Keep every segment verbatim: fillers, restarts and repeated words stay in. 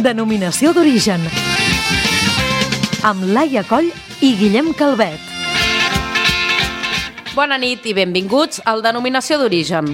Denominació d'origen. Amb Laia Coll i Guillem Calvet. Bona nit i benvinguts al Denominació d'origen.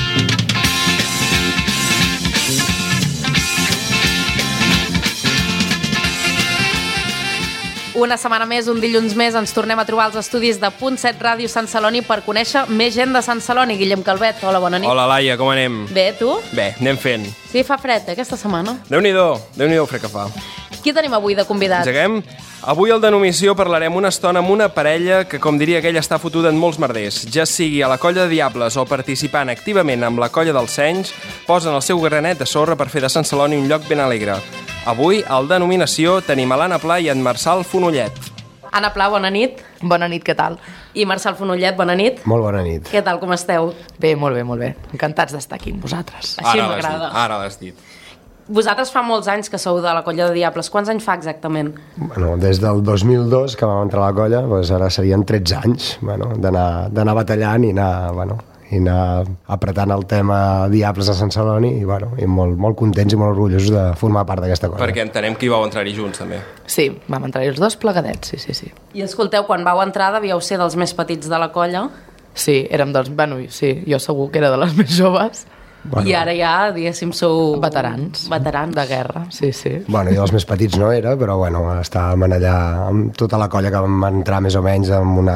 Una setmana més, un dilluns més, ens tornem a trobar als estudis de Punt set Ràdio Sant Celoni per conèixer més gent de Sant Celoni. Guillem Calvet, hola, bona nit. Hola, Laia, com anem? Bé, tu? Bé, anem fent. Sí, fa fred, eh, aquesta setmana. Déu-n'hi-do, Déu-n'hi-do fred que fa. Qui tenim avui de convidat? Engeguem? Avui al Denominació parlarem una estona amb una parella que, com diria aquell, està fotuda en molts merders. Ja sigui a la colla de Diables o participant activament amb la colla dels Senys, posen el seu granet de sorra per fer de Sant Celoni un lloc ben alegre. Avui, al Denominació, tenim a l'Anna Pla i en Marçal Fonollet. Anna Pla, bona nit. Bona nit, què tal? I Marçal Fonollet, bona nit. Molt bona nit. Què tal, com esteu? Bé, molt bé, molt bé. Encantats d'estar aquí amb vosaltres. Així Ara l'has m'agrada. dit, ara l'has dit. Vosaltres fa molts anys que sou de la colla de Diables. Quants anys fa exactament? Bueno, des del dos mil dos que vam entrar a la colla, doncs ara serien tretze anys, bueno, d'anar d'anar batallant i anar, bueno, i anar apretant el tema Diables a Sant Celoni i, bueno, i molt, molt contents i molt orgullosos de formar part d'aquesta colla. Perquè entenem que hi vau entrar-hi junts, també. Sí, vam entrar els dos plegadets, sí, sí, sí. I escolteu, quan vau entrar devíeu ser dels més petits de la colla. Sí, érem dels... Bueno, sí, jo segur que era de les més joves. Bueno, I ara ja, diguéssim, sou... Veterans. Veterans. De guerra, sí, sí. Bueno, jo dels més petits no era, però bueno, estàvem allà amb tota la colla que vam entrar més o menys amb una,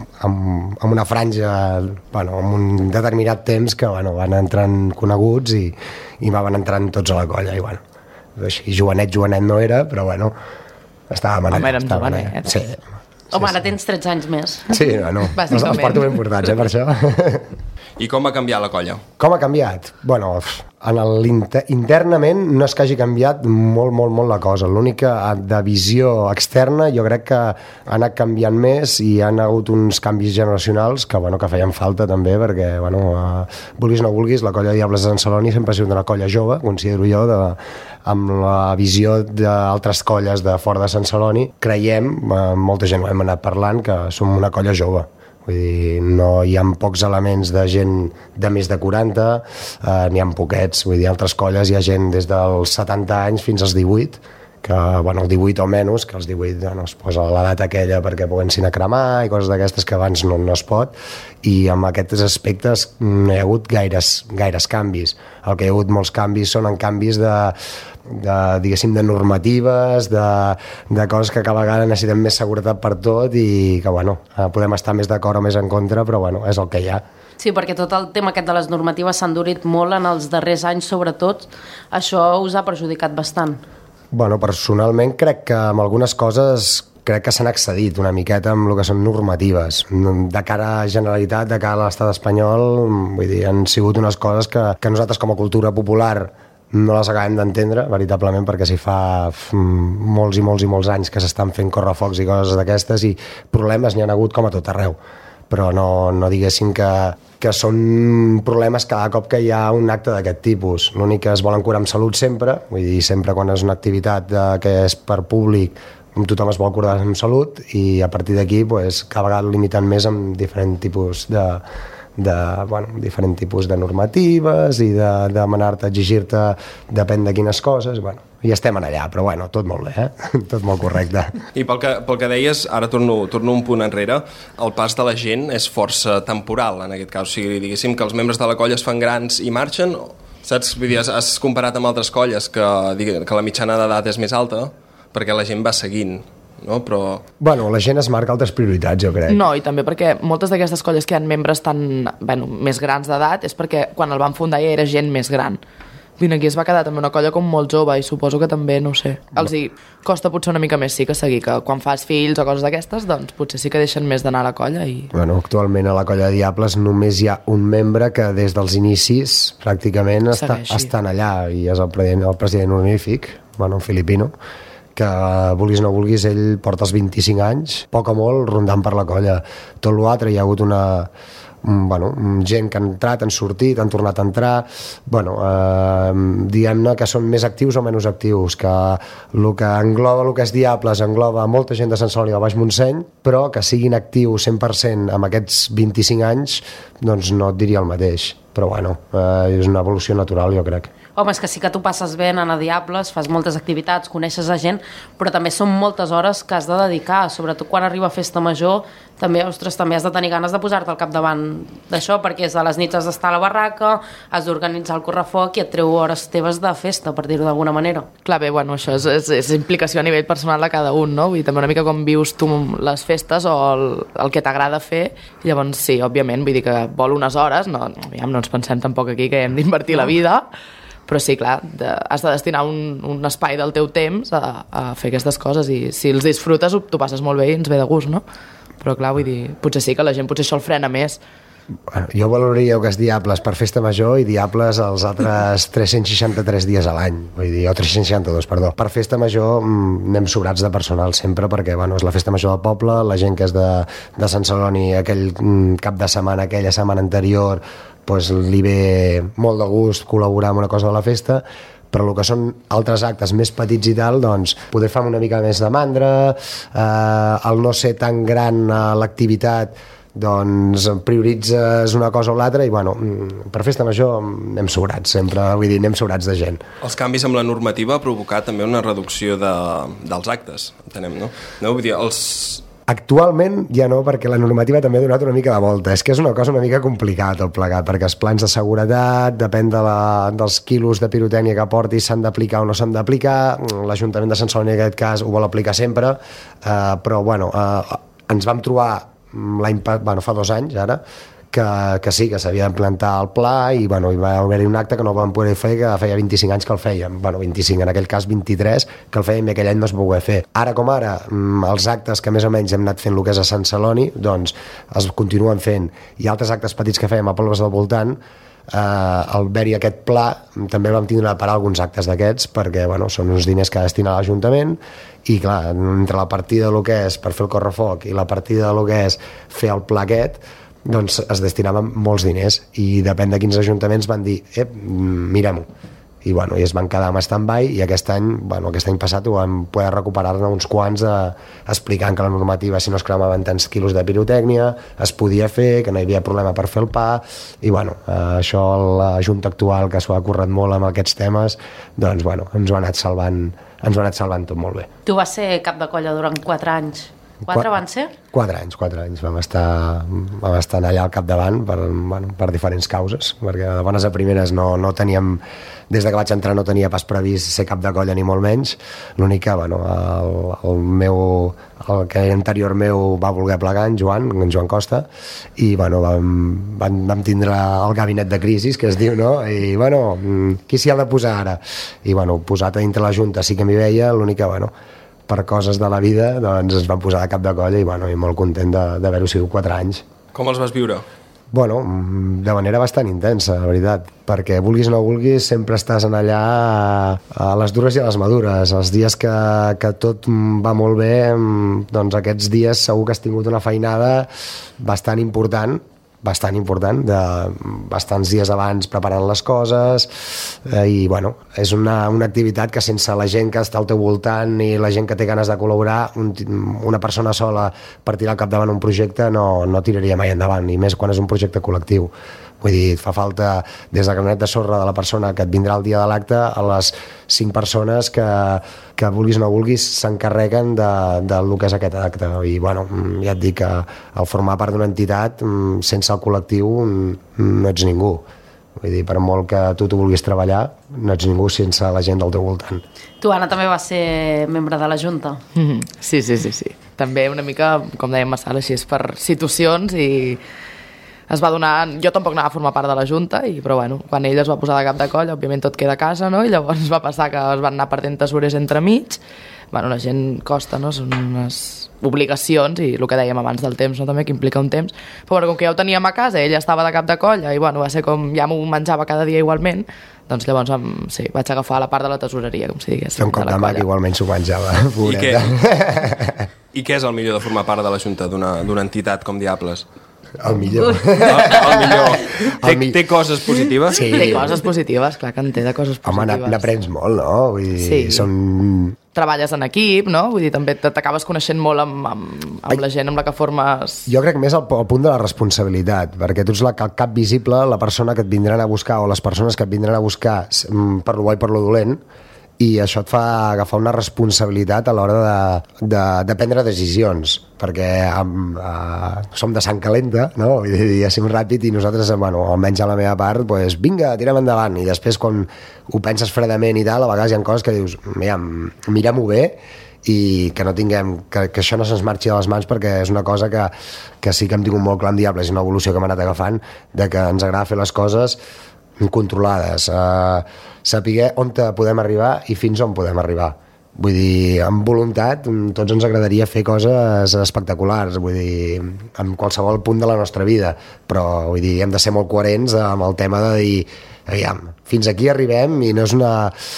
amb, amb una franja, bueno, amb un determinat temps que bueno, van entrant coneguts i, i van entrant tots a la colla. I bueno, així, jovenet, jovenet no era, però bueno, estàvem allà. Home, érem estàvem jovenets. allà. Sí. Home, ara tens tretze anys més. Sí, bueno, els, els Bàsicament. porto ben portats, eh, per això. I com va canviar la colla? Com ha canviat? Bueno, en el inter internament no és que hagi canviat molt, molt, molt la cosa. L'única de visió externa jo crec que ha anat canviant més i hi ha hagut uns canvis generacionals que, bueno, que feien falta també perquè, bueno, eh, vulguis o no vulguis, la colla de Diables de Sant Celoni sempre ha sigut una colla jove, considero jo, de, amb la visió d'altres colles de fora de Sant Celoni. Creiem, eh, molta gent ho hem anat parlant, que som una colla jove. Vull dir, no hi ha pocs elements de gent de més de quaranta, eh, n'hi ha poquets. Vull dir, altres colles hi ha gent des dels setanta anys fins als divuit, que, bueno, el divuit o menys, que els divuit bueno, es posa l'edat aquella perquè comencin a cremar i coses d'aquestes que abans no, no es pot, i amb aquests aspectes no hi ha hagut gaires, gaires canvis. El que hi ha hagut molts canvis són en canvis de, de, diguéssim, de normatives, de, de coses que cada vegada necessitem més seguretat per tot i que, bueno, podem estar més d'acord o més en contra, però, bueno, és el que hi ha. Sí, perquè tot el tema aquest de les normatives s'ha endurit molt en els darrers anys, sobretot. Això us ha perjudicat bastant. Bueno, personalment crec que amb algunes coses crec que s'han excedit una miqueta amb el que són normatives. De cara a Generalitat, de cara a l'estat espanyol, vull dir, han sigut unes coses que, que nosaltres com a cultura popular no les acabem d'entendre, veritablement, perquè s'hi fa molts i molts i molts anys que s'estan fent correfocs i coses d'aquestes i problemes n'hi ha hagut com a tot arreu. Però no, no diguéssim que, que són problemes cada cop que hi ha un acte d'aquest tipus. L'únic que es volen curar amb salut sempre, vull dir, sempre quan és una activitat de, que és per públic, tothom es vol curar amb salut i a partir d'aquí pues, cada vegada limitant més amb diferents tipus de, de, bueno, diferent tipus de normatives i de, de demanar-te, exigir-te, depèn de quines coses, bueno, i estem en allà, però bueno, tot molt bé, eh? Tot molt correcte. I pel que, pel que deies, ara torno, torno un punt enrere, el pas de la gent és força temporal, en aquest cas. O sigui, diguéssim que els membres de la colla es fan grans i marxen, saps? Vull dir, has, has comparat amb altres colles que, que la mitjana d'edat és més alta, perquè la gent va seguint, no? Però... Bueno, la gent es marca altres prioritats, jo crec. No, i també perquè moltes d'aquestes colles que hi ha membres tan, bueno, més grans d'edat és perquè quan el van fundar ja era gent més gran. Vine, aquí es va quedar també una colla com molt jove i suposo que també, no ho sé, els hi costa potser una mica més sí que seguir, que quan fas fills o coses d'aquestes, doncs potser sí que deixen més d'anar a la colla i... Bueno, actualment a la colla de Diables només hi ha un membre que des dels inicis pràcticament està, estan allà i és el president, el president honorífic, bueno, un filipino, que vulguis o no vulguis, ell porta els vint-i-cinc anys, poc o molt, rondant per la colla. Tot l'altre hi ha hagut una... Bueno, gent que han entrat, han sortit, han tornat a entrar, bueno, eh, diguem-ne que són més actius o menys actius, que el que engloba el que és Diables engloba molta gent de Sant Celoni del Baix Montseny, però que siguin actius cent per cent amb aquests vint-i-cinc anys, doncs no et diria el mateix, però bueno, eh, és una evolució natural, jo crec. Home, és que sí que tu passes bé anant a Diables, fas moltes activitats, coneixes a gent, però també són moltes hores que has de dedicar, sobretot quan arriba Festa Major, també, ostres, també has de tenir ganes de posar-te al capdavant d'això, perquè és a les nits has d'estar a la barraca, has d'organitzar el correfoc i et treu hores teves de festa, per dir-ho d'alguna manera. Clar, bé, bueno, això és, és, és implicació a nivell personal de cada un, no? I també una mica com vius tu les festes o el, el que t'agrada fer, i llavors sí, òbviament, vull dir que vol unes hores, no, ja no ens pensem tampoc aquí que hem d'invertir la vida, però sí, clar, de, has de destinar un, un espai del teu temps a, a fer aquestes coses, i si els disfrutes t'ho passes molt bé i ens ve de gust, no? Però clar, vull dir, potser sí que la gent potser això el frena més. Bueno, jo valoraria que és Diables per Festa Major i Diables els altres tres-cents seixanta-tres dies a l'any, vull dir, o tres-cents seixanta-dos, perdó. Per Festa Major mm, anem sobrats de personal sempre, perquè bueno, és la Festa Major del poble, la gent que és de, de Sant Celoni aquell mm, cap de setmana, aquella setmana anterior, pues, li ve molt de gust col·laborar amb una cosa de la festa, però el que són altres actes més petits i tal, doncs poder fer una mica més de mandra, eh, el no ser tan gran a l'activitat, doncs prioritzes una cosa o l'altra i bueno, per Festa Major anem sobrats sempre, vull dir, anem sobrats de gent. Els canvis amb la normativa ha provocat també una reducció de, dels actes, entenem, no? No, vull dir, els... Actualment ja no, perquè la normativa també ha donat una mica de volta. És que és una cosa una mica complicada tot plegat, perquè els plans de seguretat, depèn de la, dels quilos de pirotècnia que portis, s'han d'aplicar o no s'han d'aplicar. L'Ajuntament de Sant Celoni en aquest cas ho vol aplicar sempre, eh, però bueno, eh, ens vam trobar l'any, bueno, fa dos anys ara, que, que sí, que s'havia d'implantar el pla i, bueno, hi va haver-hi un acte que no vam poder fer, que feia vint-i-cinc anys que el fèiem, bueno, vint-i-cinc, en aquell cas vint-i-tres, que el fèiem i aquell any no es va poder fer. Ara com ara, els actes que més o menys hem anat fent el que és a Sant Celoni, doncs es continuen fent, i altres actes petits que fèiem a pobles del voltant, eh, al haver-hi aquest pla també vam tindre de parar alguns actes d'aquests, perquè bueno, són uns diners que destina l'Ajuntament, i clar, entre la partida del que és per fer el correfoc i la partida del que és fer el pla aquest, doncs es destinaven molts diners i depèn de quins ajuntaments van dir eh, mirem-ho, i, bueno, i es van quedar amb stand-by, i aquest any, bueno, aquest any passat ho vam poder recuperar-ne uns quants eh, explicant que la normativa, si no es cremaven tants quilos de pirotècnia, es podia fer, que no hi havia problema per fer el pa, i bueno, eh, això la Junta actual, que s'ho ha currat molt amb aquests temes, doncs bueno, ens ho ha anat salvant, ens ho ha anat salvant tot molt bé. Tu vas ser cap de colla durant quatre anys. Quatre van ser? Quatre anys, quatre anys. Vam estar, vam estar allà al capdavant per, bueno, per diferents causes, perquè de bones a primeres no, no teníem, des de que vaig entrar no tenia pas previst ser cap de colla ni molt menys. L'únic que, bueno, el, el meu, el que anterior meu va voler plegar, en Joan, en Joan Costa, i, bueno, vam, vam, vam tindre el gabinet de crisis, que es diu, no? I, bueno, qui s'hi ha de posar ara? I, bueno, posat a dintre la Junta sí que m'hi veia, l'únic que, bueno, per coses de la vida, doncs ens van posar de cap de colla i, bueno, i molt content d'haver-ho sigut quatre anys. Com els vas viure? Bueno, de manera bastant intensa, la veritat, perquè vulguis o no vulguis sempre estàs en allà a les dures i a les madures. Els dies que, que tot va molt bé, doncs aquests dies segur que has tingut una feinada bastant important, bastant important, de bastants dies abans preparant les coses, eh, i bueno, és una, una activitat que sense la gent que està al teu voltant i la gent que té ganes de col·laborar, un, una persona sola per tirar al capdavant un projecte no, no tiraria mai endavant, i més quan és un projecte col·lectiu. Vull dir, fa falta des del granet de sorra de la persona que et vindrà el dia de l'acte a les cinc persones que, que vulguis o no vulguis s'encarreguen de, de lo que és aquest acte. I bueno, ja et dic que al formar part d'una entitat, sense el col·lectiu no ets ningú. Vull dir, per molt que tu t'ho vulguis treballar, no ets ningú sense la gent del teu voltant. Tu, Anna, també vas ser membre de la Junta. Mm-hmm. Sí, sí, sí, sí. També una mica, com dèiem a Sala, així és per situacions, i es va donar... Jo tampoc anava a formar part de la Junta, i, però bueno, quan ell es va posar de cap de colla, òbviament tot queda a casa, no? I llavors va passar que es van anar perdent tesorers entremig. Bueno, la gent costa, no? Són unes obligacions, i el que dèiem abans del temps, no? També, que implica un temps. Però bueno, com que ja ho teníem a casa, ell estava de cap de colla, i bueno, va ser com ja m'ho menjava cada dia igualment, doncs llavors sí, vaig agafar la part de la tesoreria, com si digués. Fer un cop de mà que igualment s'ho menjava, I què, I què és el millor de formar part de la Junta d'una entitat com Diables? El millor. El, el millor. Té, el mi... té coses positives? Sí. Té coses positives, clar que en té de coses positives. Home, n'aprens molt, no? Vull dir, sí. Són treballes en equip, no? Vull dir, també t'acabes coneixent molt amb, amb, amb la gent amb la que formes... Jo crec més al, al punt de la responsabilitat, perquè tu ets la, el cap visible, la persona que et vindran a buscar o les persones que et vindran a buscar per lo bo i per lo dolent, i això et fa agafar una responsabilitat a l'hora de, de, de prendre decisions, perquè amb, uh, som de sang calenta, no? Vull dir, diguéssim ràpid, i nosaltres, bueno, almenys a la meva part, pues, vinga, tirem endavant, i després quan ho penses fredament i tal, a vegades hi ha coses que dius, mira, mirem-ho bé, i que no tinguem, que, que això no se'ns marxi de les mans, perquè és una cosa que, que sí que hem tingut molt clar amb Diables, és una evolució que hem anat agafant, de que ens agrada fer les coses controlades, eh, saber on podem arribar i fins on podem arribar. Vull dir, amb voluntat, tots ens agradaria fer coses espectaculars, vull dir, en qualsevol punt de la nostra vida, però vull dir, hem de ser molt coherents amb el tema de dir, aviam, fins aquí arribem i no és una...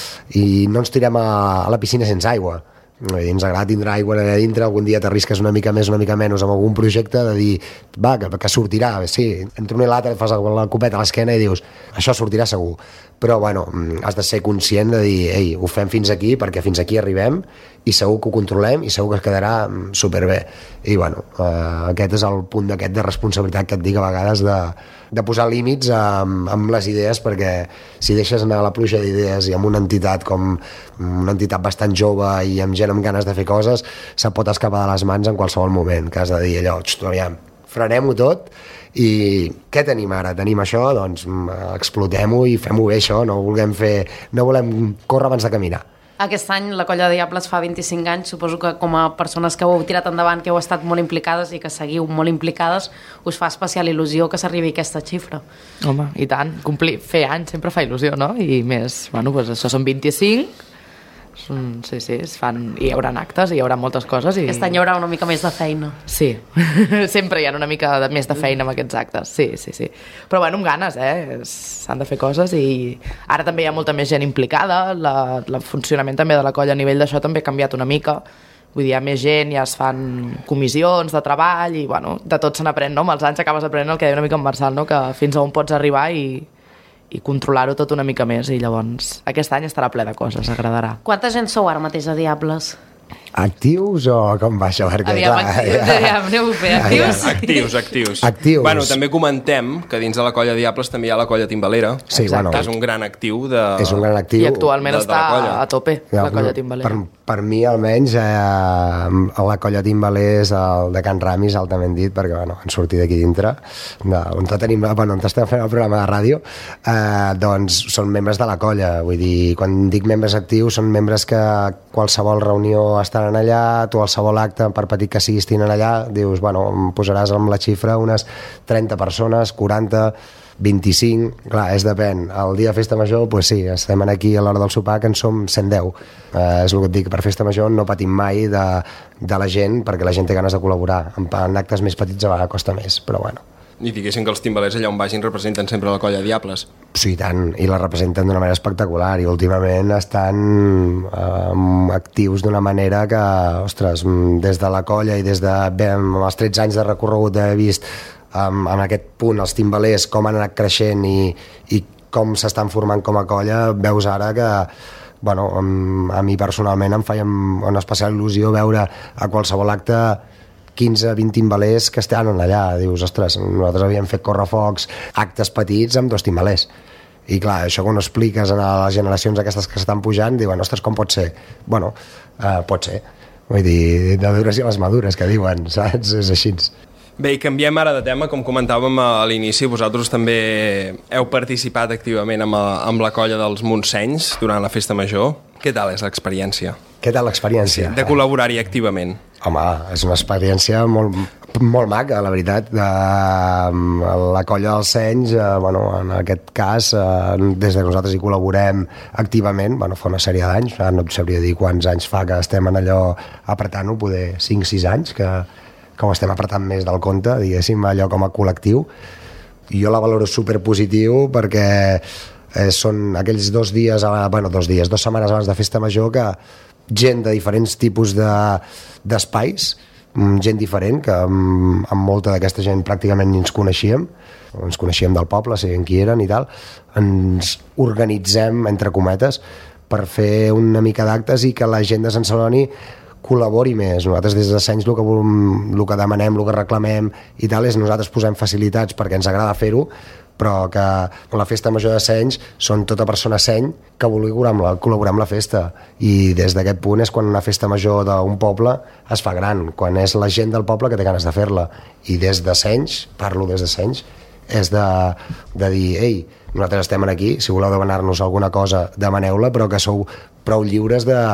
i no ens tirem a, a la piscina sense aigua. Vull dir, ens agrada tindre aigua allà dintre, algun dia t'arrisques una mica més, una mica menys amb algun projecte, de dir, va, que, que sortirà, sí, entre un i l'altre et fas la copeta a l'esquena i dius, això sortirà segur, però bueno, has de ser conscient de dir, ei, ho fem fins aquí perquè fins aquí arribem i segur que ho controlem i segur que es quedarà superbé. I bueno, eh, aquest és el punt d'aquest de responsabilitat que et dic a vegades de, de posar límits amb, amb les idees, perquè si deixes anar a la pluja d'idees i amb una entitat com una entitat bastant jove i amb gent amb ganes de fer coses, se pot escapar de les mans en qualsevol moment, que has de dir allò, aviam, frenem-ho tot i què tenim ara? Tenim això? Doncs explotem-ho i fem-ho bé això, no volem fer, no volem córrer abans de caminar. Aquest any la Colla de Diables fa vint-i-cinc anys, suposo que com a persones que ho heu tirat endavant, que heu estat molt implicades i que seguiu molt implicades, us fa especial il·lusió que s'arribi a aquesta xifra. Home, i tant, complir, fer anys sempre fa il·lusió, no? I més, bueno, doncs això són vint-i-cinc, són, sí, sí, es fan, hi haurà actes, hi haurà moltes coses. I... Aquest any hi haurà una mica més de feina. Sí, sempre hi ha una mica de, més de feina amb aquests actes, sí, sí, sí. Però bueno, amb ganes, eh? S'han de fer coses i ara també hi ha molta més gent implicada, la, el funcionament també de la colla a nivell d'això també ha canviat una mica. Vull dir, hi ha més gent, ja es fan comissions de treball i, bueno, de tot se n'aprèn, no? Amb els anys acabes aprenent el que deia una mica en Marçal, no? Que fins a on pots arribar i... i controlar-ho tot una mica més, i llavors aquest any estarà ple de coses, agradarà. Quanta gent sou ara mateix a Diables? Actius o com va això? Perquè, aviam, clar, actius, ja... aviam, aneu bé, actius? Actius, actius. Actius. Bueno, també comentem que dins de la Colla Diables també hi ha la Colla Timbalera, sí, bueno, que és un gran actiu de... És un gran actiu. I actualment de, de està a tope, ja, la Colla Timbalera. Per, per mi, almenys, eh, la Colla Timbalera és el de Can Ramis, altament dit, perquè bueno, han sortit d'aquí dintre, de, on tenim, bueno, on estem fent el programa de ràdio, eh, doncs són membres de la colla. Vull dir, quan dic membres actius, són membres que qualsevol reunió estaran allà, qualsevol acte, per petit que siguis, tenen allà, dius, bueno, em posaràs amb la xifra unes trenta persones, quaranta, vint-i-cinc, clar, és depèn. El dia de festa major, doncs sí, estem aquí a l'hora del sopar, que en som cent deu. Eh, és el que et dic, per festa major no patim mai de, de la gent, perquè la gent té ganes de col·laborar. En, en actes més petits a vegades costa més, però bueno. I diguéssim que els timbalers allà on vagin representen sempre la Colla Diables. Sí, i tant, i la representen d'una manera espectacular, i últimament estan eh, actius d'una manera que, ostres, des de la colla i des de bé, amb els tretze anys de recorregut he vist um, en aquest punt els timbalers com han anat creixent i, i com s'estan formant com a colla, veus ara que bueno, a mi personalment em feia una especial il·lusió veure a qualsevol acte quinze vint timbalers que estan allà. Dius, ostres, nosaltres havíem fet correfocs, actes petits amb dos timbalers. I clar, això quan ho expliques a les generacions aquestes que estan pujant, diuen, ostres, com pot ser? Bueno, eh, pot ser. Vull dir, de dures i les madures, que diuen, saps? És així. Bé, i canviem ara de tema, com comentàvem a l'inici, vosaltres també heu participat activament amb, a, amb la colla dels Montsenys durant la festa major. Què tal és l'experiència? Què tal l'experiència? De col·laborar-hi activament. Home, és una experiència molt, molt maca, la veritat. De, la colla dels Senys, eh, bueno, en aquest cas, eh, des que nosaltres hi col·laborem activament, bueno, fa una sèrie d'anys, no et sabria dir quants anys fa que estem en allò apretant-ho, poder cinc sis anys, que, que ho estem apretant més del compte, diguéssim, allò com a col·lectiu. I jo la valoro superpositiu perquè eh, són aquells dos dies, bueno, dos dies, dues setmanes abans de festa major, que gent de diferents tipus de, d'espais, gent diferent, que amb, amb molta d'aquesta gent pràcticament ni ens coneixíem, ens coneixíem del poble, sabíem qui eren i tal, ens organitzem, entre cometes, per fer una mica d'actes i que la gent de Sant Celoni col·labori més. Nosaltres des de Senys el que, volem, el que demanem, el que reclamem i tal, és nosaltres posem facilitats perquè ens agrada fer-ho, però que la festa major de Senys són tota persona seny que vulgui col·laborar amb la festa, i des d'aquest punt és quan una festa major d'un poble es fa gran, quan és la gent del poble que té ganes de fer-la, i des de Senys, parlo des de Senys, és de, de dir, ei, nosaltres estem aquí, si voleu demanar-nos alguna cosa demaneu-la, però que sou prou lliures de...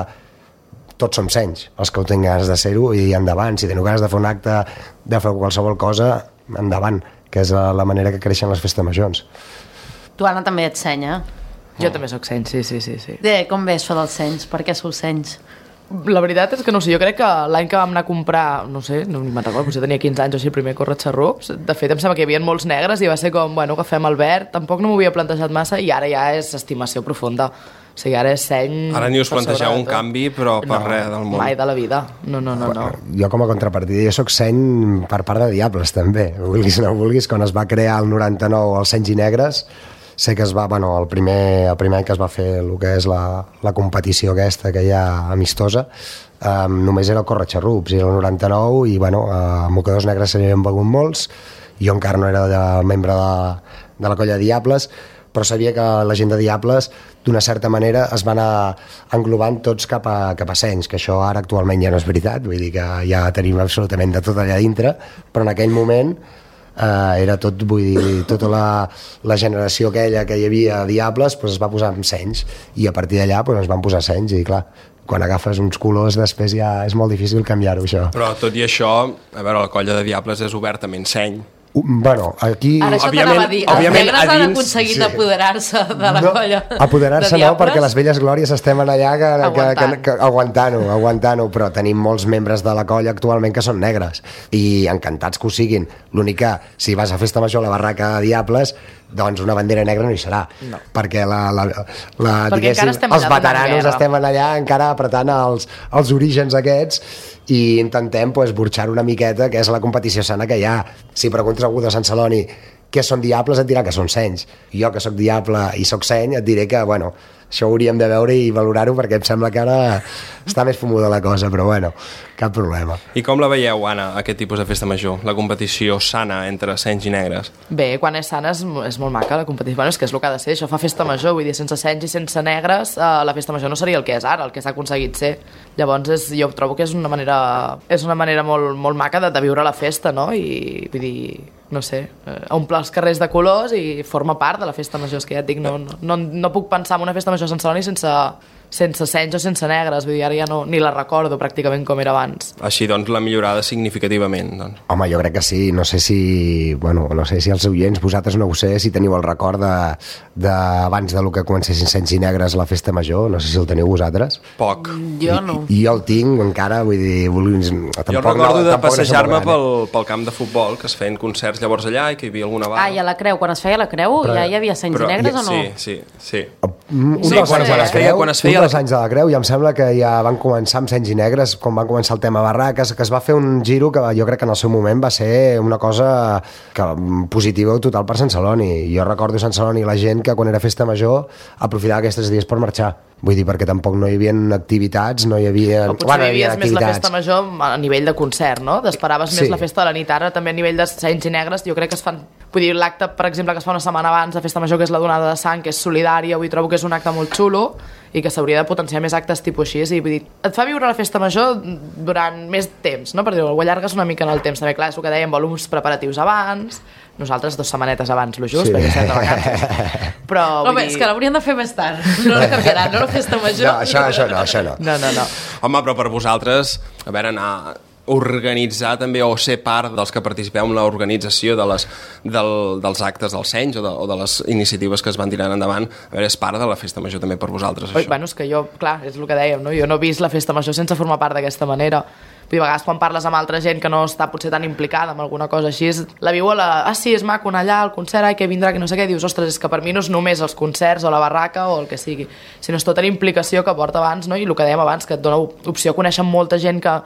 Tots som Senys, els que ho tenen ganes de ser-ho, i endavant, si teniu ganes de fer un acte, de fer qualsevol cosa, endavant, que és la manera que creixen les festes majors. Tu, Anna, també ets seny, eh? Jo també soc seny, sí, sí, sí, sí. Bé, com ve això dels senys? Per què sou senys? La veritat és que no sé, jo crec que l'any que vam anar a comprar, no sé, no me'n recordo, potser tenia quinze anys o així, el primer corretxarrups, de fet em sembla que hi havia molts negres i va ser com, bueno, agafem el verd, tampoc no m'ho havia plantejat massa, i ara ja és estimació profunda. O sigui, ara és seny... Ara ni us plantegeu un canvi, però per no, res del món. Mai de la vida. No, no, no, no. Jo com a contrapartida, jo soc seny per part de Diables, també. Vulguis o no vulguis, quan es va crear el noranta-nou els Senys i Negres, sé que es va, bueno, el primer, el primer any que es va fer el que és la, la competició aquesta que hi ha amistosa, um, només era el corretxarrups, i el noranta-nou, i bueno, a mocadors negres se n'havien begut molts, jo encara no era de, membre de, de la colla de Diables, però sabia que la gent de Diables d'una certa manera es van anar englobant tots cap a, cap a Senys, que això ara actualment ja no és veritat, vull dir que ja tenim absolutament de tot allà dintre, però en aquell moment eh, era tot, vull dir, tota la, la generació aquella que hi havia a Diables pues, es va posar amb Senys, i a partir d'allà pues, es van posar Senys, i clar, quan agafes uns colors després ja és molt difícil canviar-ho, això. Però tot i això, a veure, la colla de Diables és obertament seny. Bueno, aquí... Ara això t'anava a dir, els negres han aconseguit sí. apoderar-se de la no, colla apoderar-se no, perquè les velles glòries estem allà que, Aguantant. que, que, que, aguantant-ho, aguantant-ho, però tenim molts membres de la colla actualment que són negres, i encantats que ho siguin. L'únic que, si vas a festa major a la barraca de Diables, doncs una bandera negra no hi serà, no. perquè, la, la, la, perquè els veteranos estem allà encara apretant els, els orígens aquests, i intentem pues, burxar una miqueta, que és la competició sana que hi ha. Si preguntes a algú de Sant Celoni què són Diables, et dirà que són senys. Jo, que sóc Diable i sóc seny, et diré que, bueno, això ho hauríem de veure i valorar-ho, perquè em sembla que ara està més fumuda la cosa, però bueno, cap problema. I com la veieu, Anna, aquest tipus de festa major? La competició sana entre senys i negres? Bé, quan és sana és, és molt maca la competició. Bueno, és que és el que ha de ser, això fa festa major, vull dir, sense senys i sense negres, eh, la festa major no seria el que és ara, el que s'ha aconseguit ser. Llavors, és, jo trobo que és una manera, és una manera molt, molt maca de, de viure la festa, no? I, vull dir, no sé, eh, omplir els carrers de colors i forma part de la festa major, és que ja et dic, no, no, no, no puc pensar en una festa major a Sant Celoni sense, sense senys o sense negres, vull dir, ara ja no, ni la recordo pràcticament com era abans. Així, doncs, l'ha millorada significativament, doncs. Home, jo crec que sí, no sé si, bueno, no sé si els oients, vosaltres no ho sé, si teniu el record de, de abans de lo que comencessin senys i negres la festa major, no sé si el teniu vosaltres. Poc. Jo no. I, i jo el tinc encara, vull dir, vull, tampoc, jo recordo no, de passejar-me no pel, pel camp de futbol, que es feien concerts llavors allà i que hi havia alguna vaga. Ah, i a la Creu, quan es feia la Creu, però, ja hi havia senys però, i negres o no? Sí, sí, sí. Un, sí, dels quan, anys quan, de es feia, Creu, quan es feia un dels anys de la Creu, ja em sembla que ja van començar amb senys i negres, quan van començar el tema barraques, que es va fer un giro que jo crec que en el seu moment va ser una cosa que, positiva total per Sant Celoni. Jo recordo Sant Celoni la gent que quan era festa major aprofitava aquests dies per marxar. Vull dir, perquè tampoc no hi havia activitats, no hi havia... O potser bueno, vivies més la festa major a nivell de concert, no? T'esperaves sí. més la festa de la nit. Ara també a nivell de senys i negres jo crec que es fan... Vull dir, l'acte, per exemple, que es fa una setmana abans de festa major, que és la donada de sang, que és solidària, vull dir, trobo que és un acte molt xulo i que s'hauria de potenciar més actes tipus així. I, vull dir, et fa viure la festa major durant més temps, no? Per dir-ho, ho allargues una mica en el temps. També, clar, és el que dèiem, vol uns preparatius abans, nosaltres dues setmanetes abans, lo just, sí. perquè estem de vacances. Però, Home, dir... és que l'haurien de fer més tard. No la canviaran, no la festa major. No, això, això no, això no. No, no, no. Home, però per vosaltres, a veure, anar... organitzar també o ser part dels que participeu en l'organització de les, del, dels actes dels senys o de, o de les iniciatives que es van tirant endavant, a veure, és part de la festa major també per vosaltres, això. Oi, bueno, és que jo, clar, és el que dèiem, no? Jo no he vist la festa major sense formar part d'aquesta manera. I a vegades quan parles amb altra gent que no està potser tan implicada en alguna cosa així, la viu a la... Ah, sí, és maco anar allà al concert, ai, que vindrà, que no sé què, dius, ostres, és que per mi no és només els concerts o la barraca o el que sigui, sinó és tota la implicació que porta abans, no? I el que dèiem abans, que et dona opció a conèixer molta gent que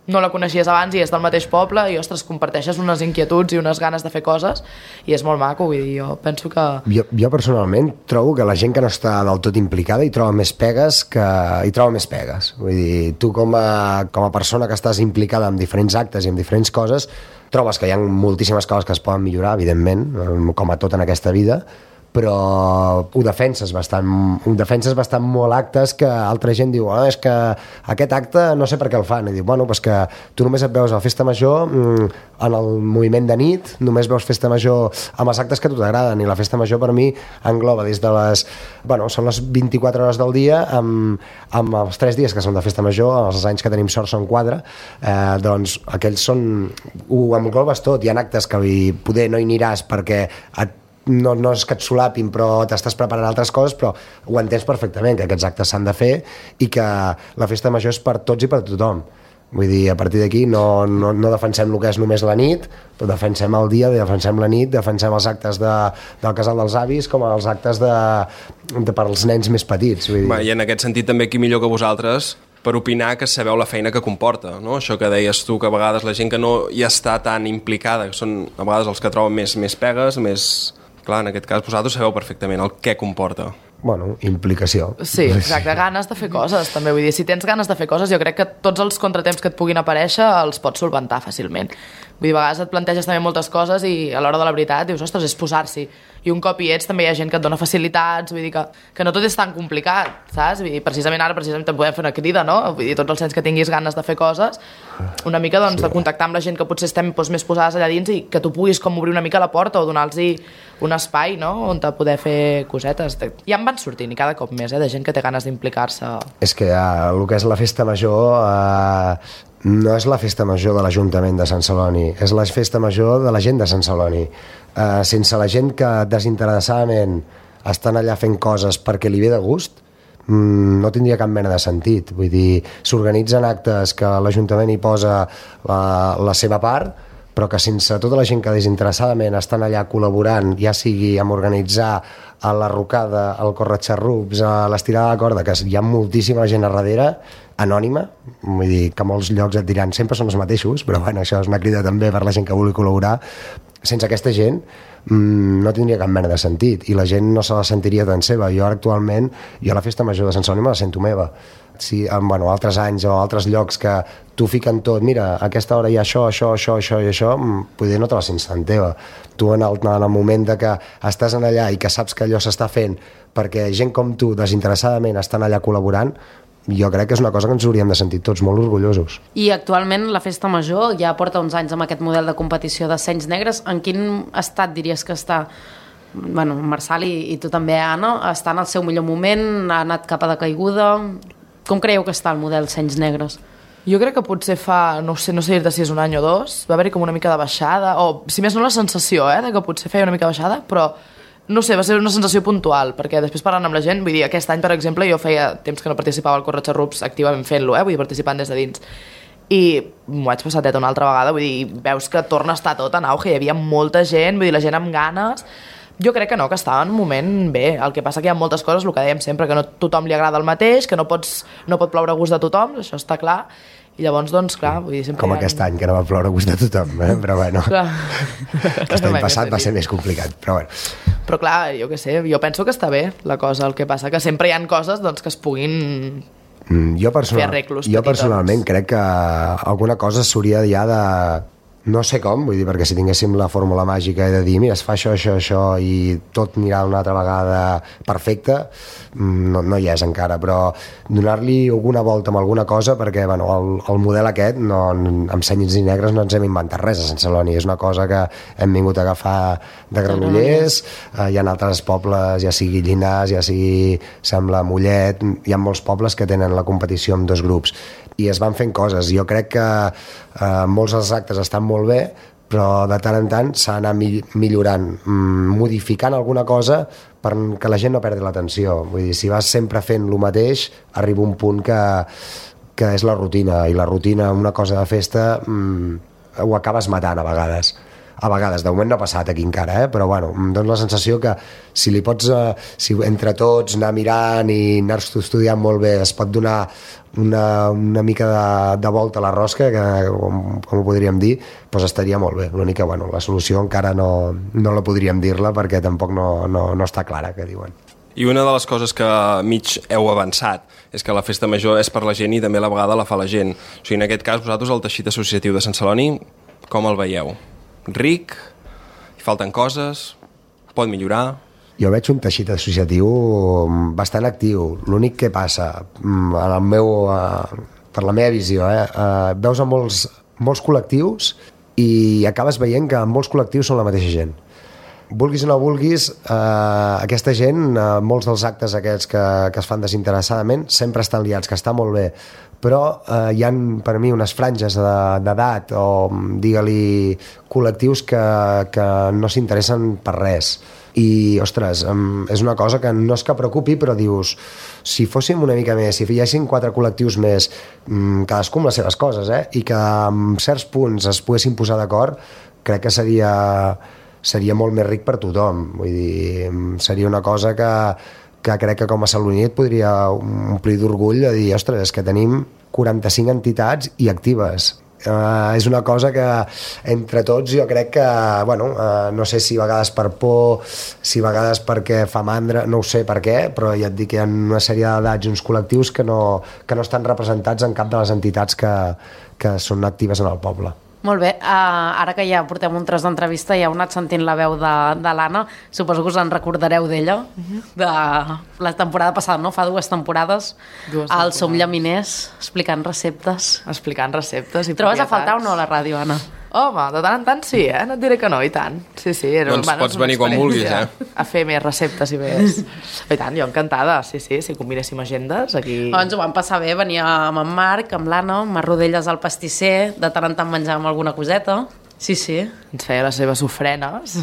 no la coneixies abans i és del mateix poble i, ostres, comparteixes unes inquietuds i unes ganes de fer coses i és molt maco, vull dir, jo penso que... Jo, jo personalment trobo que la gent que no està del tot implicada hi troba més pegues que... hi troba més pegues. Vull dir, tu com a, com a persona que estàs implicada en diferents actes i en diferents coses, trobes que hi ha moltíssimes coses que es poden millorar, evidentment, com a tot en aquesta vida, però ho defenses bastant, ho defenses bastant molt actes que altra gent diu, oh, és que aquest acte no sé per què el fan, i diu, bueno, pues que tu només et veus a la festa major en el moviment de nit, només veus festa major amb els actes que a tu t'agraden, i la festa major per mi engloba des de les, bueno, són les vint-i-quatre hores del dia, amb, amb els tres dies que són de festa major, els anys que tenim sort són quatre, eh, doncs aquells són, ho englobes tot, hi ha actes que poder no hi aniràs perquè et No, no és que et solapin, però t'estàs preparant altres coses, però ho entens perfectament, que aquests actes s'han de fer i que la festa major és per tots i per tothom. Vull dir, a partir d'aquí no, no, no defensem el que és només la nit, però defensem el dia, defensem la nit, defensem els actes de, del casal dels avis com els actes de, de, per als nens més petits. Vull dir. Va, I en aquest sentit també qui millor que vosaltres per opinar que sabeu la feina que comporta, no? Això que deies tu, que a vegades la gent que no hi està tan implicada, que són a vegades els que troben més, més pegues, més... Clar, en aquest cas vosaltres sabeu perfectament el què comporta. Bueno, implicació. Sí, exacte, ganes de fer coses, també. Vull dir, si tens ganes de fer coses, jo crec que tots els contratemps que et puguin aparèixer els pots solventar fàcilment. Vull dir, a vegades et planteges també moltes coses i a l'hora de la veritat dius, ostres, és posar-s'hi. I un cop hi ets també hi ha gent que et dona facilitats, vull dir que, que no tot és tan complicat, saps? Vull dir, precisament ara precisament te'n podem fer una crida, no? Vull dir, tots els nens que tinguis ganes de fer coses, una mica doncs, sí. de contactar amb la gent que potser estem doncs, més posades allà dins i que tu puguis com obrir una mica la porta o donar-los un espai, no?, on te poder fer cosetes. Ja em van sortint i cada cop més, eh, de gent que té ganes d'implicar-se. És que uh, el que és la festa major uh, no és la festa major de l'Ajuntament de Sant Celoni, és la festa major de la gent de Sant Celoni. Uh, sense la gent que desinteressadament estan allà fent coses perquè li ve de gust, mm, no tindria cap mena de sentit. Vull dir, s'organitzen actes que l'Ajuntament hi posa la, la seva part, però que sense tota la gent que desinteressadament estan allà col·laborant, ja sigui amb organitzar a la rocada, al corretxarrups, a l'estirada de la corda, que hi ha moltíssima gent a darrere, anònima, vull dir que molts llocs et diran sempre són els mateixos, però bueno, això és una crida també per la gent que vulgui col·laborar. Sense aquesta gent mmm, no tindria cap mena de sentit i la gent no se la sentiria tan seva. Jo actualment, jo a la festa major de Sant Celoni me la sento meva. Si, en, bueno, altres anys o altres llocs que tu fiquen tot, mira, a aquesta hora hi ha això, això, això, això i això, poder no te la sents tan teva. Tu en el, en el moment de que estàs en allà i que saps que allò s'està fent perquè gent com tu desinteressadament estan allà col·laborant, jo crec que és una cosa que ens hauríem de sentir tots molt orgullosos. I actualment la Festa Major ja porta uns anys amb aquest model de competició de senys negres. En quin estat diries que està? Bueno, Marçal i, i tu també, Anna, està en el seu millor moment, ha anat cap a de caiguda. Com creieu que està el model senys negres? Jo crec que potser fa, no sé, no sé dir-te si és un any o dos, va haver-hi com una mica de baixada, o si més no la sensació, eh, de que potser feia una mica de baixada, però no sé, va ser una sensació puntual, perquè després parlant amb la gent, vull dir, aquest any, per exemple, jo feia temps que no participava al corretxarrups activament fent-lo, eh, vull dir, participant des de dins, i m'ho vaig passar teta una altra vegada, vull dir, veus que torna a estar tot en auge, hi havia molta gent, vull dir, la gent amb ganes. Jo crec que no, que estava en un moment bé. El que passa que hi ha moltes coses, el que dèiem sempre, que no a tothom li agrada el mateix, que no, pots, no pot ploure a gust de tothom, això està clar, i llavors, doncs, clar... Vull dir, sempre com ha... aquest any, que no va ploure a gust de tothom, eh? Però bueno, aquest any passat va ser més complicat, però bueno. Però clar, jo què sé, jo penso que està bé la cosa, el que passa que sempre hi ha coses doncs, que es puguin mm, jo personal, fer arreglos jo personalment crec que alguna cosa s'hauria ja de... No sé com, vull dir, perquè si tinguéssim la fórmula màgica de dir, mira, es fa això, això, això i tot anirà una altra vegada perfecte, no, no hi és encara, però donar-li alguna volta amb alguna cosa, perquè bueno, el, el model aquest, no, amb senyits i negres no ens hem inventat res a Sant Celoni, és una cosa que hem vingut a agafar de Granollers, eh, hi ha altres pobles, ja sigui Llinars, ja sigui sembla Mollet, hi ha molts pobles que tenen la competició amb dos grups, i es van fent coses. Jo crec que eh, molts dels actes estan molt bé, però de tant en tant s'ha d'anar millorant, modificant alguna cosa perquè la gent no perdi l'atenció. Vull dir, si vas sempre fent el mateix, arriba un punt que, que és la rutina, i la rutina, una cosa de festa, mmm, ho acabes matant a vegades. a vegades, de moment no ha passat aquí encara, eh? Però bueno, em dona la sensació que si li pots, eh, si entre tots anar mirant i anar estudiant molt bé es pot donar una, una mica de, de volta a la rosca, que, com, com ho podríem dir, doncs estaria molt bé. L'únic que bueno, la solució encara no, no la podríem dir-la perquè tampoc no, no, no està clara, que diuen. I una de les coses que mig heu avançat és que la festa major és per la gent i també a la vegada la fa la gent. O sigui, en aquest cas, vosaltres, el teixit associatiu de Sant Celoni, com el veieu? Ric? Hi falten coses? Pot millorar? Jo veig un teixit associatiu bastant actiu. L'únic que passa, en el meu, per la meva visió, eh, veus a molts, molts col·lectius i acabes veient que molts col·lectius són la mateixa gent. Vulguis o no vulguis, eh, aquesta gent, eh, molts dels actes aquests que, que es fan desinteressadament, sempre estan liats, que està molt bé, però eh, hi ha per mi unes franges d'edat o, digue-li, col·lectius que, que no s'interessen per res. I, ostres, és una cosa que no és que preocupi, però dius, si fóssim una mica més, si hi haguessin quatre col·lectius més, cadascú amb les seves coses, eh? I que en certs punts es poguessin posar d'acord, crec que seria, seria molt més ric per tothom. Vull dir, seria una cosa que, que crec que com a Saloní et podria omplir d'orgull de dir, ostres, és que tenim quaranta-cinc entitats i actives. Uh, és una cosa que entre tots jo crec que, bueno, uh, no sé si a vegades per por, si a vegades perquè fa mandra, no ho sé per què, però ja et dic que hi ha una sèrie d'edats i uns col·lectius que no, que no estan representats en cap de les entitats que, que són actives en el poble. Molt bé, uh, ara que ja portem un tros d'entrevista i heu anat sentint la veu de, de l'Anna, suposo que us en recordareu d'ella, uh-huh. de la temporada passada, no? Fa dues temporades, dues al Som Llaminers, explicant receptes. Explicant receptes i Trobes a faltar o no a la ràdio, Anna? Home, de tant en tant sí, eh? No et diré que no, i tant. Sí, sí. Era, doncs bueno, pots venir quan vulguis, eh? A fer més receptes i més... I tant, jo encantada, sí, sí, si combinéssim agendes, aquí... Ens ho vam passar bé, venia amb en Marc, amb l'Anna, amb les rodelles al pastisser, de tant en tant menjàvem alguna coseta. Sí, sí. Ens feia les seves ofrenes.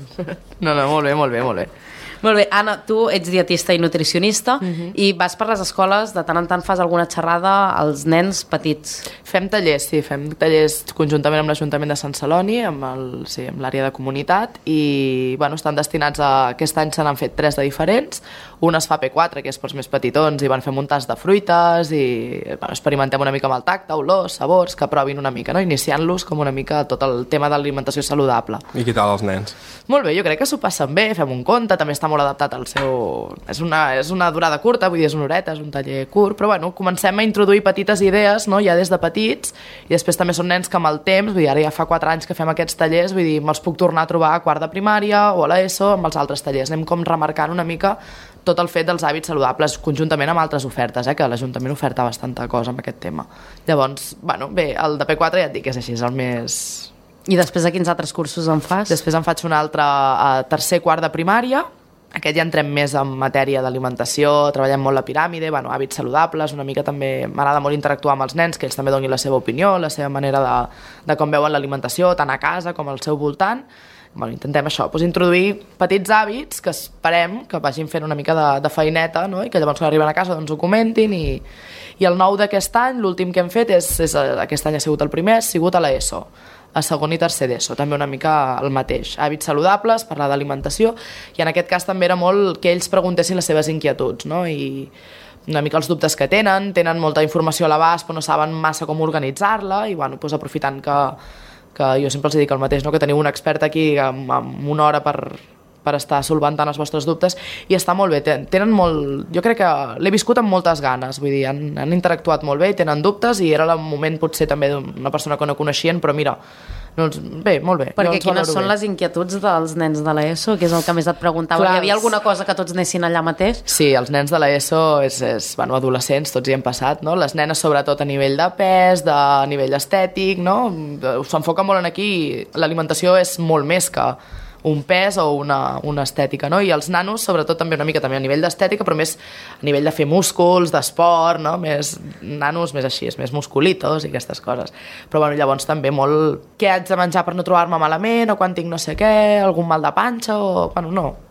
No, no, molt bé, molt bé, molt bé. Molt bé, Anna, tu ets dietista i nutricionista uh-huh. i vas per les escoles, de tant en tant fas alguna xerrada als nens petits. Fem tallers, sí, fem tallers conjuntament amb l'Ajuntament de Sant Celoni, amb el, sí, amb l'àrea de comunitat, i bueno, estan destinats a... Aquest any se n'han fet tres de diferents. Un es fa P quatre, que és pels més petitons, i van fer un tas de fruites, i bueno, experimentem una mica amb el tacte, olors, sabors, que provin una mica, no? Iniciant-los com una mica tot el tema de l'alimentació saludable. I què tal els nens? Molt bé, jo crec que s'ho passen bé, fem un conte, també està molt adaptat al seu... És una, és una durada curta, vull dir, és una horeta, és un taller curt, però bueno, comencem a introduir petites idees, no?, ja des de petits, i després també són nens que amb el temps, vull dir, ara ja fa quatre anys que fem aquests tallers, vull dir, me'ls puc tornar a trobar a quart de primària o a l'ESO amb els altres tallers. Anem com remarcant una mica tot el fet dels hàbits saludables, conjuntament amb altres ofertes, eh, que l'Ajuntament oferta bastanta cosa amb aquest tema. Llavors, bueno, bé, el de P quatre ja et dic que és així, és el més... I després de quins altres cursos en fas? Després en faig un altre a tercer, quart de primària. Aquest ja entrem més en matèria d'alimentació, treballem molt la piràmide, bueno, hàbits saludables, una mica també m'agrada molt interactuar amb els nens, que ells també donin la seva opinió, la seva manera de, de com veuen l'alimentació, tant a casa com al seu voltant. Bueno, intentem això, doncs introduir petits hàbits que esperem que vagin fent una mica de, de feineta, no? I que llavors quan arriben a casa doncs ho comentin. I, i el nou d'aquest any, l'últim que hem fet, és, és, aquest any ha sigut el primer, ha sigut a l'ESO, a segon i tercer d'ESO, també una mica el mateix. Hàbits saludables, parlar d'alimentació, i en aquest cas també era molt que ells preguntessin les seves inquietuds, no? I una mica els dubtes que tenen, tenen molta informació a l'abast però no saben massa com organitzar-la, i bueno, doncs aprofitant que, que jo sempre els dic el mateix, no? Que teniu un expert aquí amb, amb una hora per, per estar solventant els vostres dubtes, i està molt bé, tenen molt... Jo crec que l'he viscut amb moltes ganes, vull dir, han, han interactuat molt bé i tenen dubtes, i era el moment potser també d'una persona que no coneixien, però mira, doncs, bé, molt bé. Perquè quines són bé. Les inquietuds dels nens de l'ESO, que és el que més et preguntava? Clar, hi havia alguna cosa que tots anessin allà mateix? Sí, els nens de l'ESO, és, és, bueno, adolescents, tots hi hem passat, no? Les nenes sobretot a nivell de pes, de nivell estètic, no? S'enfoca molt en aquí, l'alimentació és molt més que un pes o una, una estètica, no? I els nanos, sobretot, també una mica també a nivell d'estètica, però més a nivell de fer músculs, d'esport, no? Més nanos, més així, més musculitos i aquestes coses. Però bueno, llavors també molt què haig de menjar per no trobar-me malament, o quan tinc no sé què, algun mal de panxa, o... Bueno, no.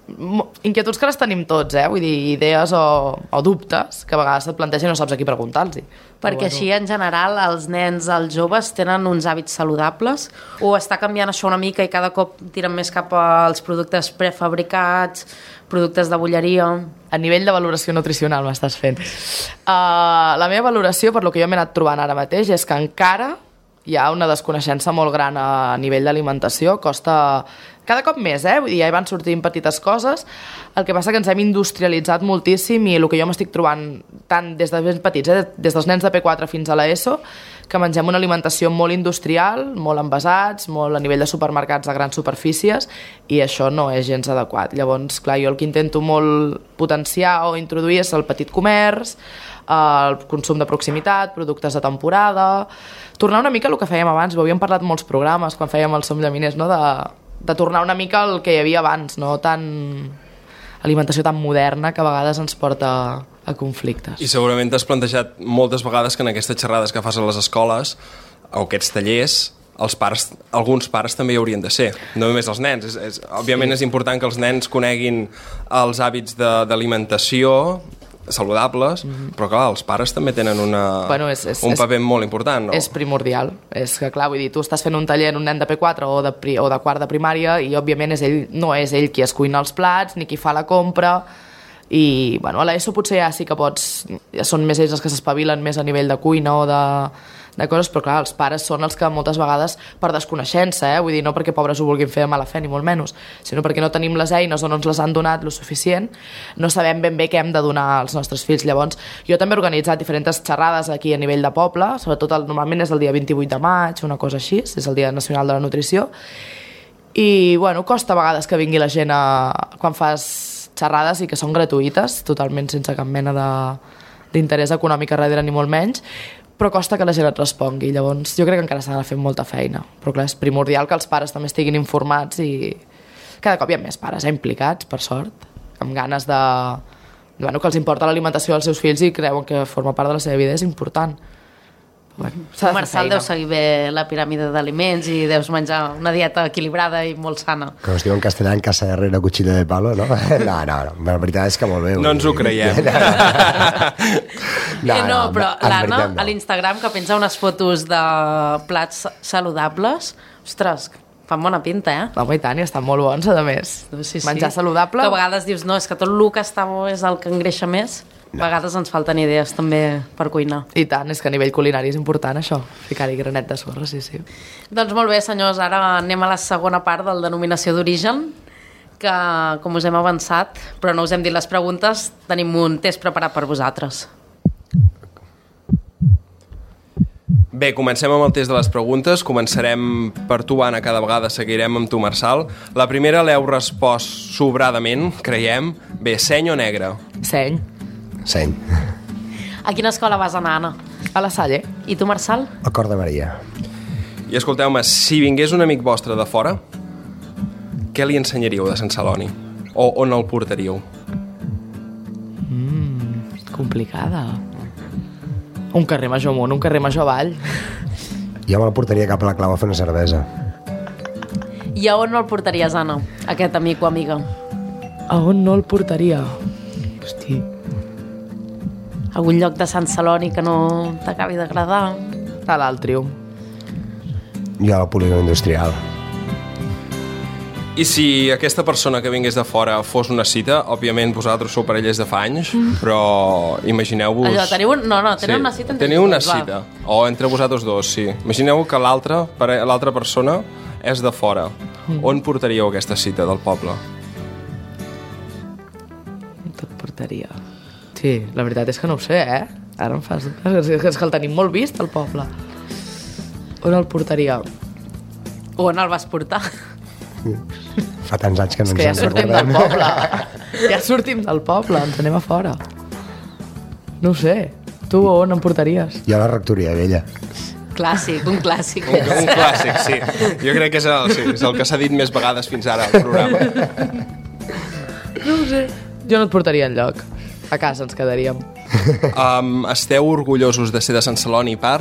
inquietuds que les tenim tots, eh? Vull dir, idees o, o dubtes que a vegades et plantegen i no saps a qui preguntar-los. Perquè així, en general, els nens, els joves, tenen uns hàbits saludables o està canviant això una mica i cada cop tiren més cap als productes prefabricats, productes de bolleria? A nivell de valoració nutricional m'estàs fent. Uh, la meva valoració, per lo que jo m'he anat trobant ara mateix, és que encara hi ha una desconeixença molt gran a nivell d'alimentació, costa cada cop més, eh? Vull dir, ja hi van sortint petites coses, el que passa que ens hem industrialitzat moltíssim i el que jo m'estic trobant tant des de ben petits, eh? Des dels nens de P quatre fins a l'ESO, que mengem una alimentació molt industrial, molt envasats, molt a nivell de supermercats de grans superfícies, i això no és gens adequat. Llavors, clar, jo el que intento molt potenciar o introduir és el petit comerç, el consum de proximitat, productes de temporada, tornar una mica al que fèiem abans, ho havíem parlat molts programes quan fèiem el Som Llaminers, no? de, de tornar una mica al que hi havia abans, no tan alimentació tan moderna que a vegades ens porta a conflictes. I segurament t'has plantejat moltes vegades que en aquestes xerrades que fas a les escoles o aquests tallers, els pares, alguns pares també hi haurien de ser, no només els nens. És, és, òbviament sí. És important que els nens coneguin els hàbits d'alimentació saludables, mm-hmm. però clar, els pares també tenen una, bueno, és, és, un paper molt important. No? És primordial. És que, clar, vull dir, tu estàs fent un taller en un nen de P quatre o de, pri, o de quart de primària i, òbviament, és ell, no és ell qui es cuina els plats ni qui fa la compra i, bueno, a l'ESO potser ja sí que pots... Ja són més ells els que s'espavilen més a nivell de cuina o de, de coses, però, clar, els pares són els que moltes vegades, per desconeixença, eh? Vull dir, no perquè pobres ho vulguin fer de mala fe, ni molt menys, sinó perquè no tenim les eines o no ens les han donat lo suficient, no sabem ben bé què hem de donar als nostres fills. Llavors, jo també he organitzat diferents xerrades aquí a nivell de poble, sobretot el, normalment és el dia vint-i-vuit de maig, una cosa així, és el Dia Nacional de la Nutrició, i, bueno, costa a vegades que vingui la gent a, quan fas xerrades i que són gratuïtes, totalment sense cap mena d'interès econòmic a darrere ni molt menys, però costa que la gent et respongui. Llavors jo crec que encara s'ha de fer molta feina, però clar, és primordial que els pares també estiguin informats i cada cop hi ha més pares eh, implicats, per sort, amb ganes de... Bueno, que els importa l'alimentació dels seus fills i creuen que forma part de la seva vida, és important. Bueno, tu, Marçal, deus seguir bé la piràmide d'aliments i deus menjar una dieta equilibrada i molt sana. Com es diu en castellà, en casa herrera cuchillo de palo, no? No, no, no, la veritat és que molt bé. No ens ho creiem. No, no, no, però l'Anna, no. A l'Instagram, que penja unes fotos de plats saludables, ostres, fan bona pinta, eh? Home, i tant, i estan molt bons, a més. Sí, sí. Menjar saludable... Que a vegades dius, no, és que tot el que està bo és el que engreixa més. A vegades ens falten idees també per cuinar. I tant, és que a nivell culinari és important això, ficar-hi granet de sorra, sí, sí. Doncs molt bé, senyors, ara anem a la segona part del denominació d'origen, que, com us hem avançat, però no us hem dit les preguntes, tenim un test preparat per vosaltres. Bé, comencem amb el test de les preguntes. Començarem per tu, Anna, cada vegada seguirem amb tu, Marçal. La primera l'heu respost sobradament, creiem. Bé, seny o negre? Seny. Seny. A quina escola vas anar, Anna? A la Salle. I tu, Marçal? A Cor de Maria. I escolteu-me, si vingués un amic vostre de fora, què li ensenyaríeu de Sant Celoni? O on el portaríeu? Mm, complicada. Un carrer major amunt, un carrer major avall. Jo me la portaria cap a la Clau a fer una cervesa. I a on no el portaries, Anna, aquest amic o amiga? A on no el portaria? Hosti. Algun lloc de Sant Celoni que no t'acabi d'agradar? A l'Altrium. Jo a la polígon industrial. I si aquesta persona que vingués de fora fos una cita, òbviament vosaltres sou parelles de fa anys, mm. però imagineu-vos... Allò, teniu... No, no, teniu sí, una cita entre teniu una dos, cita, va. O entre vosaltres dos, sí. Imagineu que l'altra l'altra persona és de fora. Mm. On portaríeu aquesta cita del poble? On et portaria? Sí, la veritat és que no ho sé, eh? Ara em fas... És que el tenim molt vist, el poble. On el portaria? O on el vas portar? Fa tants anys que no ens en recordem. És que ja sortim del poble. Ja sortim del poble, ens anem a fora. No ho sé. Tu on em portaries? Jo a la rectoria vella. Clàssic, un clàssic. Un, un clàssic, sí. Jo crec que és el, sí, és el que s'ha dit més vegades fins ara al programa. No ho sé. Jo no et portaria enlloc. A casa ens quedaríem. Um, esteu orgullosos de ser de Sant Celoni per...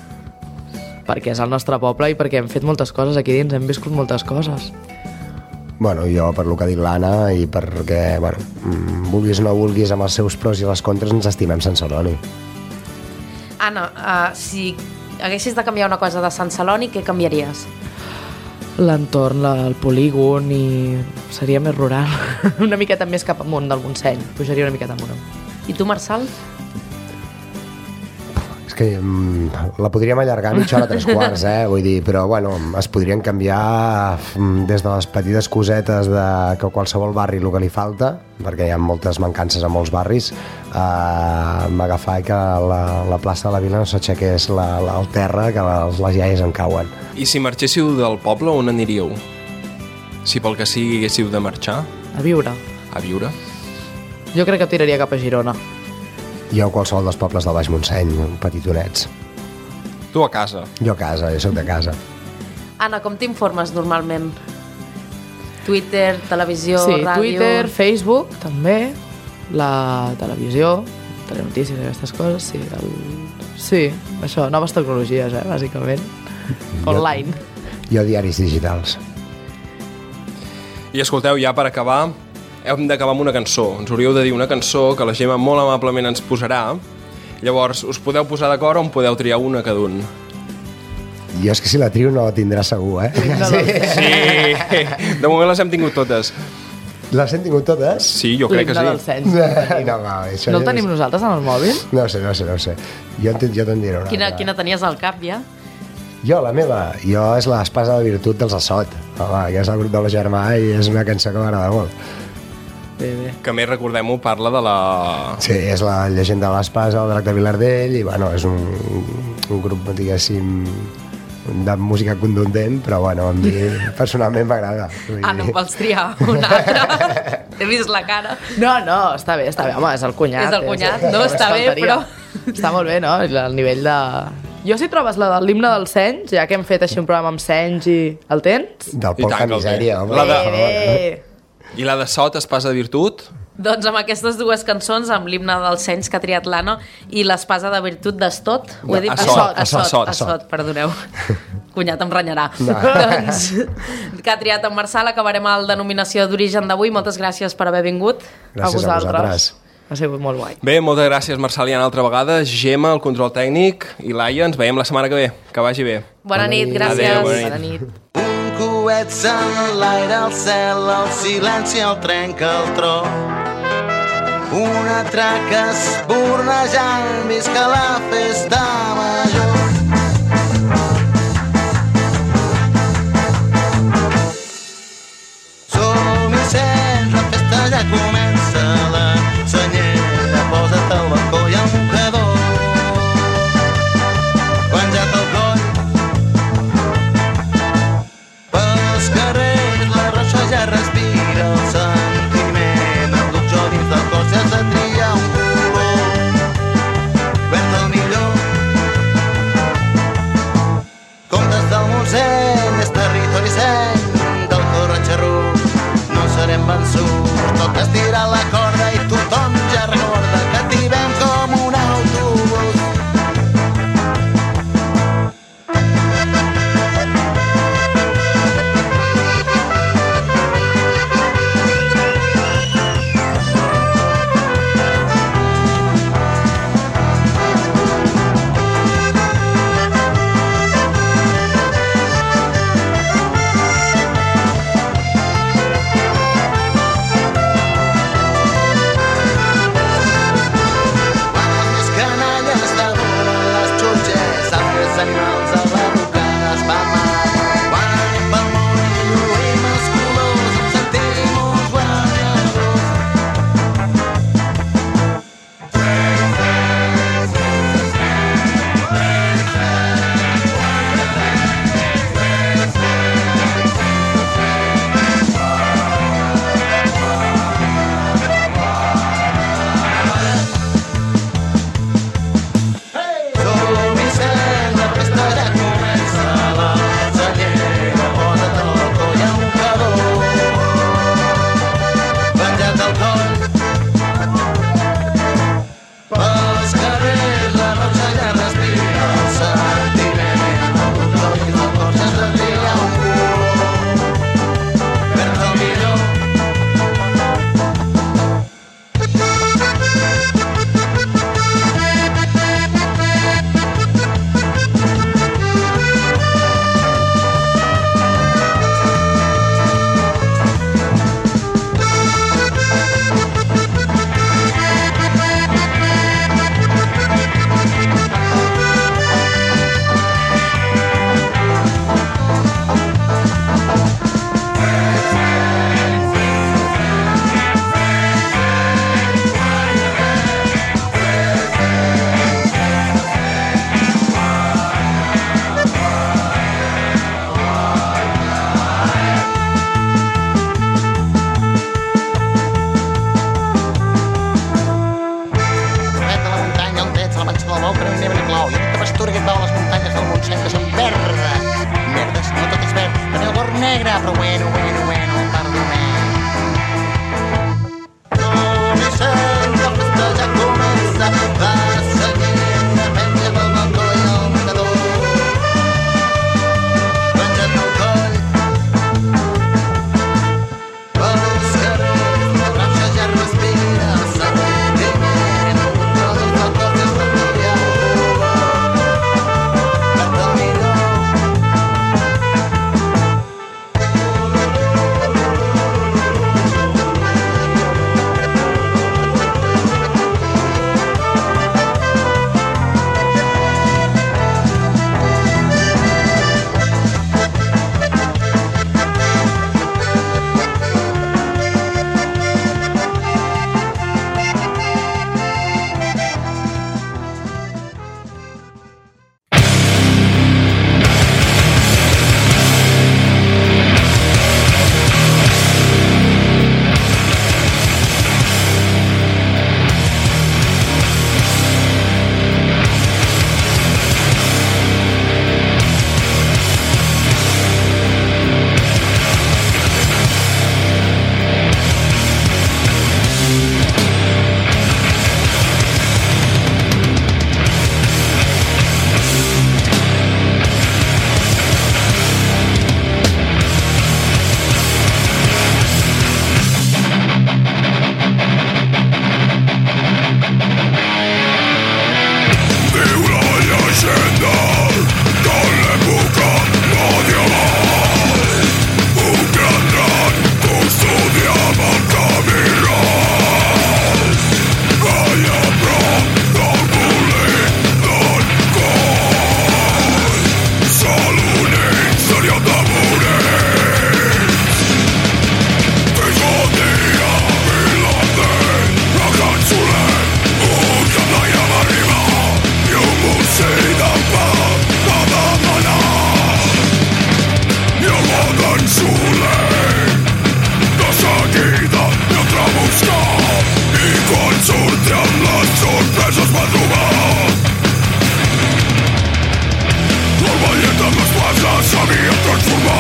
Perquè és el nostre poble i perquè hem fet moltes coses aquí dins, hem viscut moltes coses. Bueno, jo, per lo que ha dit l'Anna, i perquè, bueno, vulguis o no vulguis, amb els seus pros i les contres, ens estimem Sant Celoni. Anna, uh, si haguessis de canviar una cosa de Sant Celoni, què canviaries? L'entorn, la- el polígon, i seria més rural. Una miqueta més cap amunt del Montseny. Pujaria una miqueta amunt. I tu, Marçal? És que mm, la podríem allargar mitja hora, tres quarts, eh? Vull dir, però bueno, es podrien canviar mm, des de les petites cosetes de que qualsevol barri el que li falta, perquè hi ha moltes mancances a molts barris, a agafar que la, la plaça de la Vila no s'aixequés la, la, el terra, que les, les iaies en cauen. I si marxéssiu del poble, on aniríeu? Si pel que sigui haguéssiu de marxar A viure. a viure? Jo crec que tiraria cap a Girona. Jo a qualsevol dels pobles del Baix Montseny, petitonets. Tu a casa. Jo a casa, jo soc de casa. Anna, com t'informes normalment? Twitter, televisió, Sí, ràdio... Twitter, Facebook, també, la televisió, telenotícies, aquestes coses, sí. El... Sí, això, noves tecnologies, eh, bàsicament. Online. Jo diaris digitals. I escolteu, ja per acabar, hem d'acabar amb una cançó. Ens hauríeu de dir una cançó que la Gemma molt amablement ens posarà. Llavors, us podeu posar d'acord o en podeu triar una cada un? Jo és que si la trio no la tindrà segur, eh? Sí, de moment les hem tingut totes. Les hem tingut totes? Sí, jo crec que L'himne del sí. cens. No, va, això No ja el tenim és- nosaltres en el mòbil? No ho sé, no ho sé, no ho sé. Jo, en, jo te'n diré una Quina, altra. quina tenies al cap, ja? Jo, la meva, jo és l'Espasa de Virtut dels Assot. Home, que és el grup de la Germà i és una cançó que m'agrada molt. Bé, bé. Que més, recordem-ho, parla de la... Sí, és la llegenda de l'Espasa, el drac de Vilardell, i bueno, és un, un grup, diguéssim, de música contundent, però bueno, a mi personalment m'agrada. Vull Ah, no dir- em vols triar una altra? He vist la cara. No, no, està bé, està bé, home, és el cunyat. És el cunyat, no, només està bé, faltaria. però- Està molt bé, no?, el nivell de... Jo si trobes la de l'himne del Seny, ja que hem fet així un programa amb Senys i... El tens? Del I poca tant que el té. misèria, home. La de- Per favor. Bé, I la de Sot, Espasa de Virtut? Doncs amb aquestes dues cançons, amb l'himne dels Seny que ha triat l'Anna i l'Espasa de Virtut d'Estot, ho he dit? Assot, Assot, Assot, Assot, Assot, perdoneu. Cunyat em renyarà. No. Doncs, que ha triat en Marçal, acabarem el denominació d'origen d'avui. Moltes gràcies per haver vingut. Gràcies a vosaltres. Ha sigut molt guai. Bé, moltes gràcies, Marçal, i una altra vegada. Gemma, el control tècnic, i Laia, ens veiem la setmana que ve. Que vagi bé. Bona nit, gràcies. Adéu, bona nit. Bona nit. Un coet s'enlaira al cel, el silenci el trenca el tro. Una traca espurnejant, visca la festa major. Som-hi sents, la festa ja comença, la senyera posa't al balcó i al mocador. Penjat al coll, pels carrers la roxa ja respira el sentiment, el dubte dins del cos ja has de triar un color, verd el millor. Comptes del Montseny és territori seny, del Corretxarró no serem vençuts, toca estirar la corda i tothom ja recorda que tibem com un autobús. negre, però bueno, bueno, bueno, perdoneu. No li sent, la festa ja comença, va seguint la penja del balcó i el mocador. Penjat del coll, pels carrers, la branxa ja respira, el sentiment, el control del cor que es remulla el canta el millor.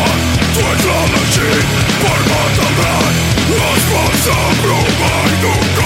Tu ets l'elegit per matar el drac, les mans a prova i dur